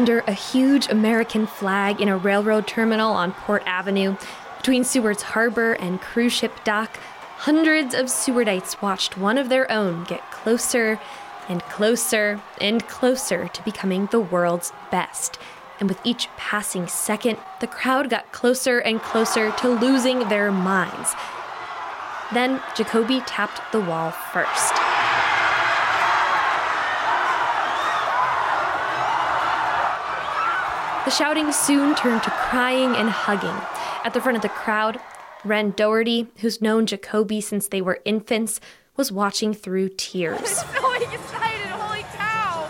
Under a huge American flag in a railroad terminal on Port Avenue, between Seward's harbor and cruise ship dock, hundreds of Sewardites watched one of their own get closer and closer and closer to becoming the world's best. And with each passing second, the crowd got closer and closer to losing their minds. Then Jacoby tapped the wall first. The shouting soon turned to crying and hugging. At the front of the crowd, Ren Doherty, who's known Jacoby since they were infants, was watching through tears. I'm so excited, holy cow!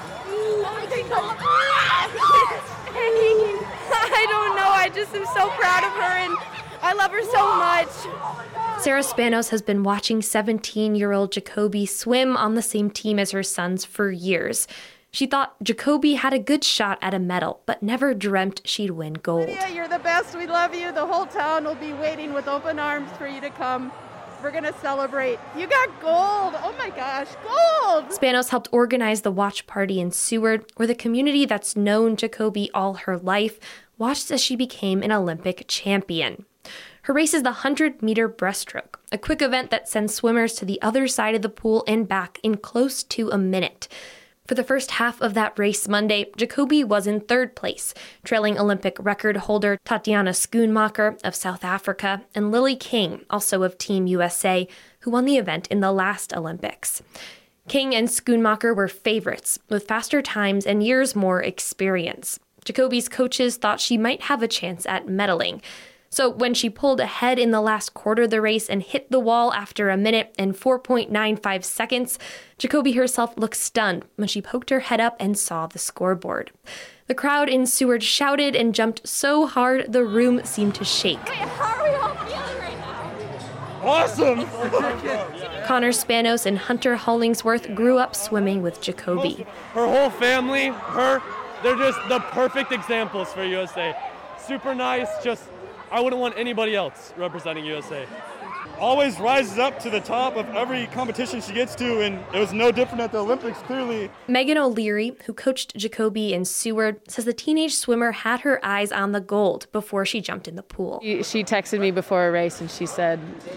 I don't know, I just am so proud of her and I love her so much. Sarah Spanos has been watching 17-year-old Jacoby swim on the same team as her sons for years. She thought Jacoby had a good shot at a medal, but never dreamt she'd win gold. Lydia, you're the best. We love you. The whole town will be waiting with open arms for you to come. We're going to celebrate. You got gold. Oh my gosh, gold. Spanos helped organize the watch party in Seward, where the community that's known Jacoby all her life watched as she became an Olympic champion. Her race is the 100-meter breaststroke, a quick event that sends swimmers to the other side of the pool and back in close to a minute. For the first half of that race Monday, Jacoby was in third place, trailing Olympic record holder Tatiana Schoonmaker of South Africa and Lily King, also of Team USA, who won the event in the last Olympics. King and Schoonmaker were favorites, with faster times and years more experience. Jacoby's coaches thought she might have a chance at medaling. So when she pulled ahead in the last quarter of the race and hit the wall after a minute and 4.95 seconds, Jacoby herself looked stunned when she poked her head up and saw the scoreboard. The crowd in Seward shouted and jumped so hard the room seemed to shake. Wait, how are we all feeling right now? Awesome! Connor Spanos and Hunter Hollingsworth grew up swimming with Jacoby. Her whole family, they're just the perfect examples for USA. Super nice, I wouldn't want anybody else representing USA. Always rises up to the top of every competition she gets to, and it was no different at the Olympics, clearly. Megan O'Leary, who coached Jacoby in Seward, says the teenage swimmer had her eyes on the gold before she jumped in the pool. She texted me before a race, and she said,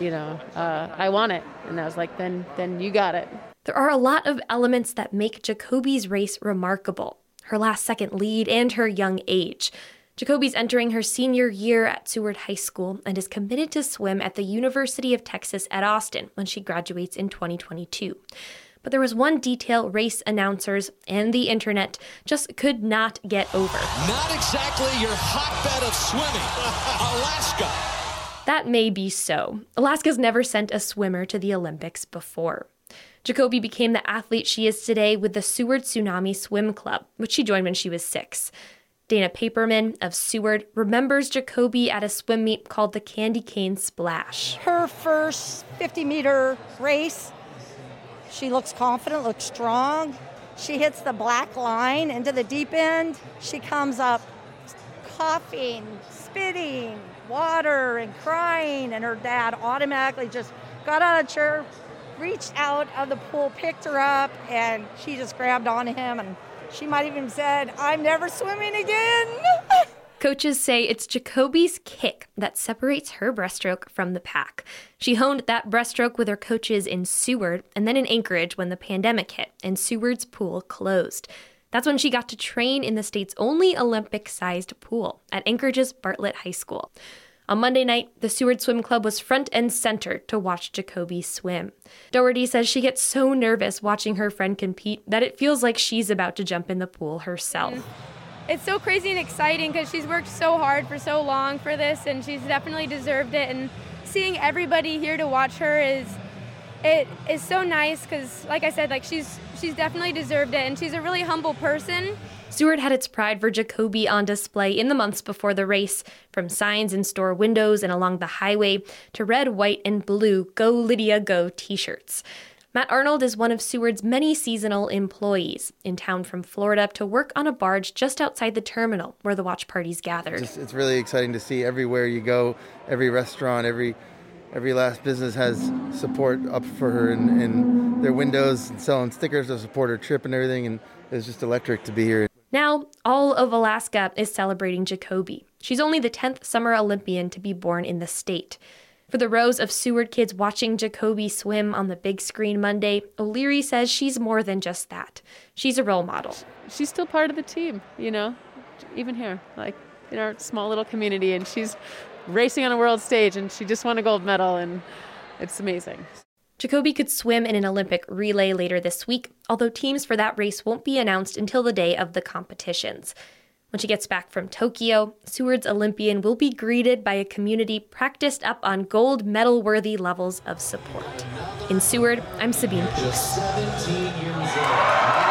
I want it. And I was like, then you got it. There are a lot of elements that make Jacoby's race remarkable. Her last-second lead and her young age. Jacoby's entering her senior year at Seward High School and is committed to swim at the University of Texas at Austin when she graduates in 2022. But there was one detail race announcers and the internet just could not get over. Not exactly your hotbed of swimming, Alaska. That may be so. Alaska's never sent a swimmer to the Olympics before. Jacoby became the athlete she is today with the Seward Tsunami Swim Club, which she joined when she was 6. Dana Paperman of Seward remembers Jacoby at a swim meet called the Candy Cane Splash. Her first 50-meter race, she looks confident, looks strong. She hits the black line into the deep end. She comes up coughing, spitting, water, and crying, and her dad automatically just got out of the chair, reached out of the pool, picked her up, and she just grabbed onto him, and she might even have said, "I'm never swimming again." Coaches say it's Jacoby's kick that separates her breaststroke from the pack. She honed that breaststroke with her coaches in Seward and then in Anchorage when the pandemic hit and Seward's pool closed. That's when she got to train in the state's only Olympic-sized pool at Anchorage's Bartlett High School. On Monday night, the Seward Swim Club was front and center to watch Jacoby swim. Doherty says she gets so nervous watching her friend compete that it feels like she's about to jump in the pool herself. It's so crazy and exciting because she's worked so hard for so long for this, and she's definitely deserved it. And seeing everybody here to watch her is so nice because, like I said, she's definitely deserved it, and she's a really humble person. Seward had its pride for Jacoby on display in the months before the race, from signs in store windows and along the highway to red, white, and blue Go Lydia Go t-shirts. Matt Arnold is one of Seward's many seasonal employees, in town from Florida to work on a barge just outside the terminal where the watch parties gathered. It's really exciting to see everywhere you go, every restaurant, every last business has support up for her in their windows and selling stickers to support her trip and everything, and it's just electric to be here. Now, all of Alaska is celebrating Jacoby. She's only the 10th Summer Olympian to be born in the state. For the rows of Seward kids watching Jacoby swim on the big screen Monday, O'Leary says she's more than just that. She's a role model. She's still part of the team, even here, like in our small little community, and she's racing on a world stage, and she just won a gold medal, and it's amazing. Jacoby could swim in an Olympic relay later this week, although teams for that race won't be announced until the day of the competitions. When she gets back from Tokyo, Seward's Olympian will be greeted by a community practiced up on gold medal-worthy levels of support. In Seward, I'm Sabine Peaks.